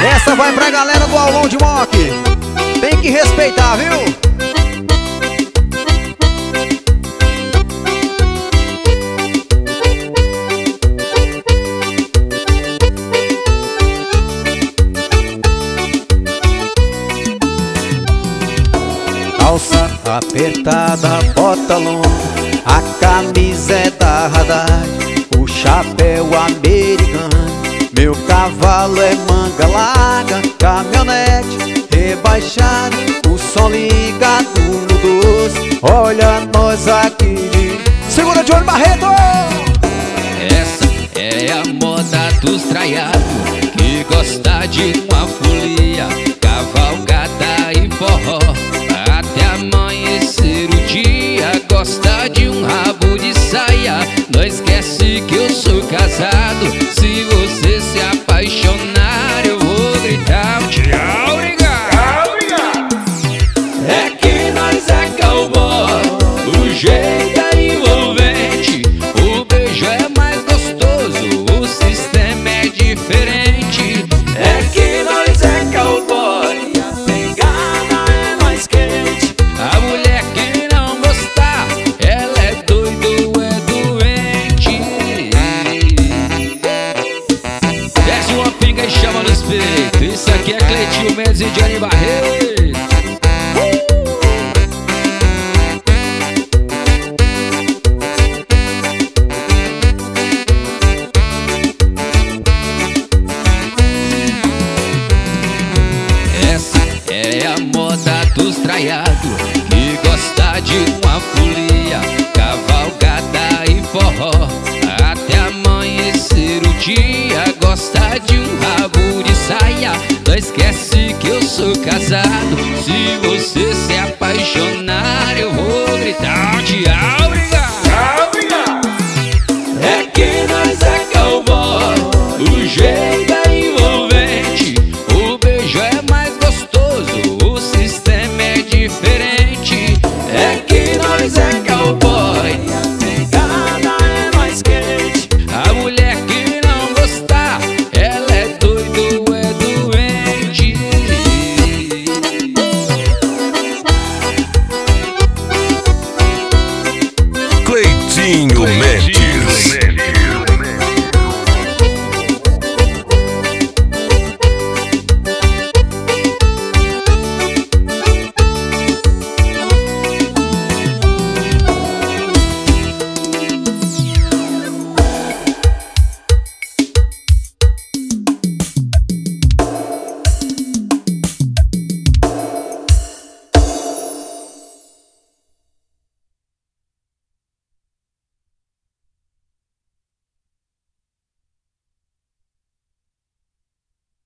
Essa vai pra galera do aulão de moque. Tem que respeitar, viu? Calça apertada, bota longa, a camisa é da Haddad, o chapéu americano, meu cavalo é manga larga, caminhonete rebaixada, o som ligado no 12, olha nós aqui. Segura de olho, Barreto! Essa é a moda dos traiados, que gosta de uma folia, cavalgada e forró, até amanhecer o dia. Gosta de um rabo de saia, não esquece que eu sou casado. Se você se apaixonar, eu vou gritar tchau, obrigado. É que nós é cowboy, o jeito é envolvente, o beijo é mais gostoso, o sistema é diferente. É que nós é cowboy, a pegada é mais quente. A mulher que não gostar, ela é doida ou é doente. Desce uma pinga e chama no espírito. Isso aqui é Cleitinho Mendes e Johnny Barreto. É a moda dos traiados, que gosta de uma folia, cavalgada e forró, até amanhecer o dia. Gosta de um rabo de saia, não esquece que eu sou casado. Se você se apaixonar, eu vou gritar tchau.